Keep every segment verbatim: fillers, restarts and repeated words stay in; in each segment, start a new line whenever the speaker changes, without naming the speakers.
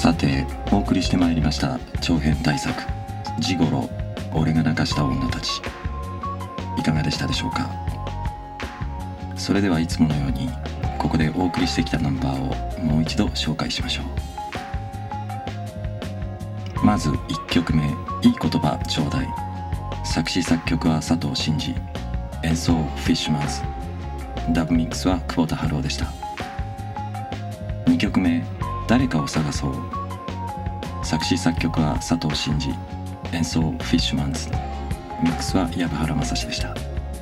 さてお送りしてまいりました長編大作ジゴロ俺が泣かした女たち、いかがでしたでしょうか。それではいつものようにここでお送りしてきたナンバーをもう一度紹介しましょう。まずいっきょくめ、いい言葉ちょうだい。作詞作曲は佐藤真二、演奏フィッシュマンズ、ダブミックスは久保田春夫でした。にきょくめ、誰かを探そう。作詞作曲は佐藤真二、演奏フィッシュマンズ、ミックスは藪原正史でした。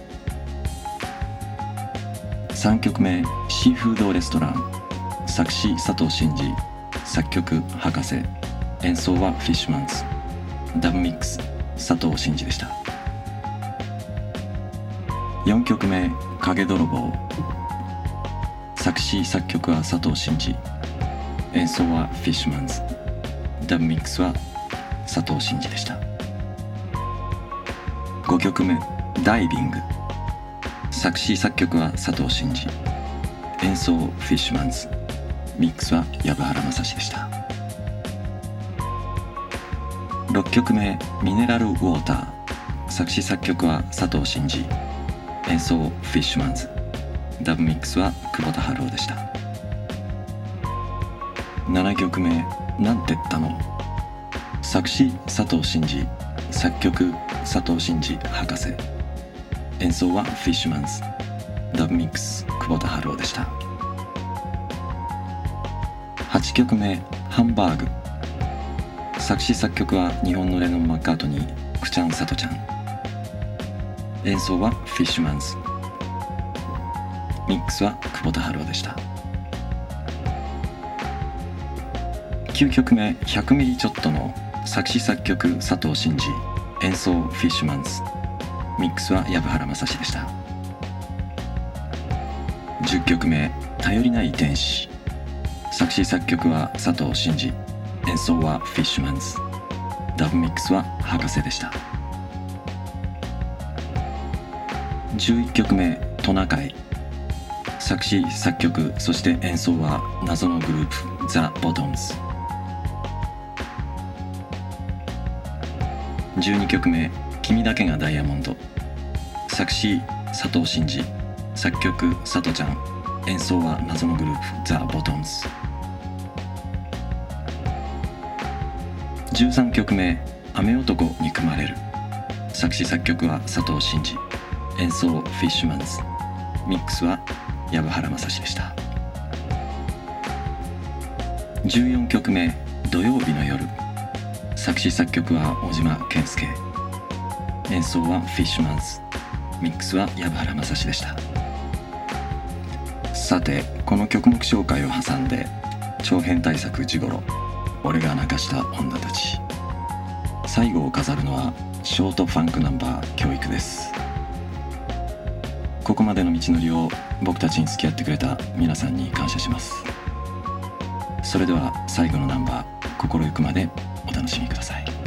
さんきょくめ、シーフードレストラン。作詞佐藤真二、作曲博士、演奏はフィッシュマンズ、ダブミックス佐藤真二でした。よんきょくめ、影泥棒。作詞作曲は佐藤真二、演奏はフィッシュマンズ、ダブミックスは佐藤真二でした。ごきょくめ、ダイビング。作詞作曲は佐藤真二、演奏フィッシュマンズ、ミックスは藪原正史でした。ろっきょくめ、ミネラルウォーター。作詞作曲は佐藤真二、演奏フィッシュマンズ、ダブミックスは久保田春夫でした。ななきょくめ、なんてったの。作詞佐藤真二、作曲佐藤真二博士、演奏はフィッシュマンズ、ダブミックス久保田春夫でした。はちきょくめ、ハンバーグ。作詞作曲は日本のレノン・マッカートニー、クチャン・サトちゃん、演奏はフィッシュマンズ、ミックスは久保田春夫でした。きゅうきょくめ、ひゃくミリちょっとの。作詞作曲佐藤真二、演奏フィッシュマンズ、ミックスは藪原正史でした。じゅっきょくめ、頼りない天使。作詞作曲は佐藤真二、演奏はフィッシュマンズ、ダブミックスは博士でした。じゅういっきょくめ、トナカイ。作詞作曲そして演奏は謎のグループザ・ボトムズ。じゅうにきょくめ、君だけがダイヤモンド。作詞佐藤真二、作曲佐藤ちゃん、演奏は謎のグループザ・ボトムズ。じゅうさんきょくめ、雨男に組まれる。作詞作曲は佐藤真二、演奏フィッシュマンズ、ミックスは藪原正史でした。じゅうよんきょくめ、土曜日の夜。作詞作曲は小島健介、演奏はフィッシュマンズ、ミックスは藪原正史でした。さてこの曲目紹介を挟んで長編大作ジゴロ俺が泣かした女たち、最後を飾るのはショートファンクナンバー教育です。ここまでの道のりを僕たちに付き合ってくれた皆さんに感謝します。それでは最後のナンバー心ゆくまでお楽しみください。